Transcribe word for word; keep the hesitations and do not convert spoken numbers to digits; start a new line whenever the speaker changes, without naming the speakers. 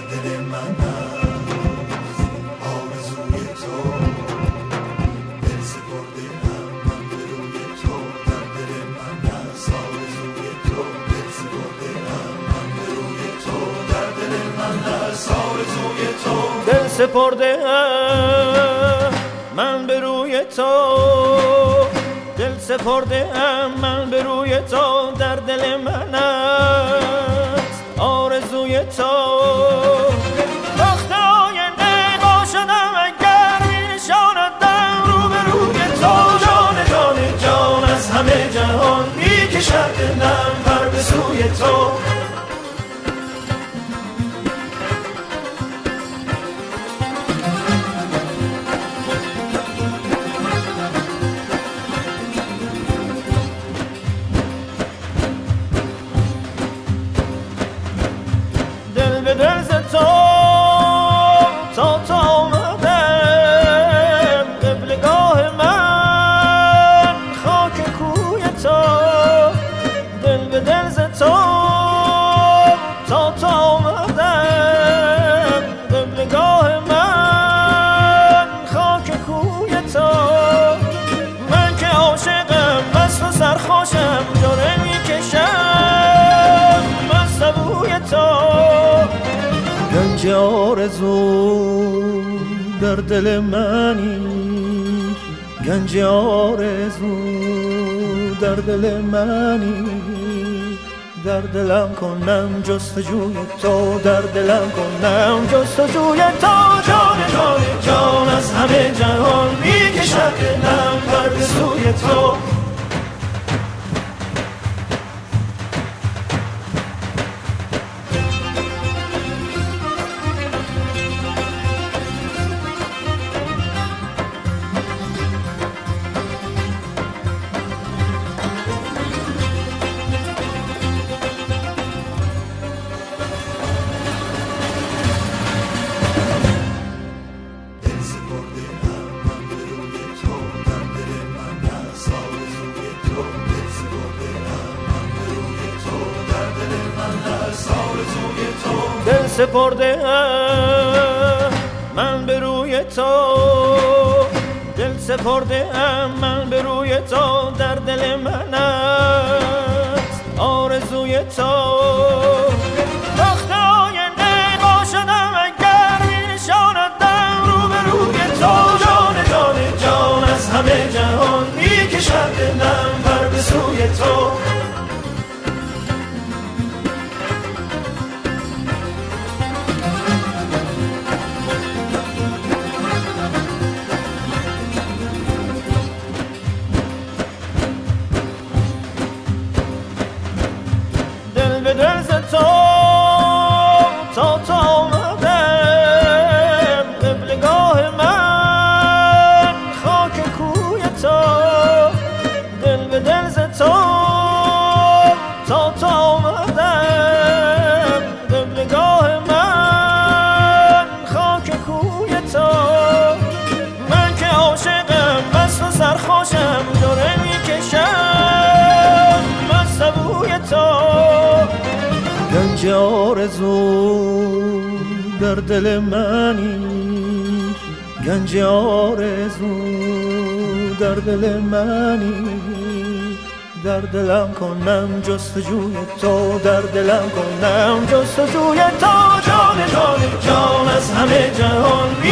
دل من هست آرزوی تو، دل سپرده ام من به روی تو، در دل من هست آرزوی تو، دل سپرده ام من به روی تو، در دل من هست آرزوی تو،
دل سپرده ام من به روی تو، دل سپرده ام من به روی تو، در دل من است آرزوی تو. وقت آینده با شدم اگر می نشاندم رو به روی تو، جان جان جان از همه جهان می کشد دلم پر به سوی تو. دل ز تو تا تا آمدم قبلگاه من خاک کوی تو، دل به دل ز تو تا تا آمدم قبلگاه من خاک کوی تو. من که عاشقم مست و سرخوشم جاره میکشم من سبوی تو. گنج آرزو در دل منی، گنج آرزو در دل منی، در دلم کنم جستجوی تو، در دلم کنم جستجوی تو. جان جان جان از همه جهان میکشد دلم پر به سوی تو. دل سپرده ام من به روی تو، دل سپرده ام من به روی تو، در دل من است آرزوی تو. وقت آینده با شدم اگر می نشاندم رو به روی تو، جان جان جان از همه جهان می کشد دلم پر به سوی تو. دل ز تو تا تا آمدم قبلگاه من خاک کوی تو، دل به دل ز تو تا تا آمدم قبلگاه من خاک کوی تو. من که عاشقم مست و سرخوشم جاره میکشم من سبوی تو. گنج آرزو در دل منی، گنج آرزو در دل منی، در دلم کنم جستجوی تو، در دلم کنم جستجوی تو. جان جان جان از همه جهان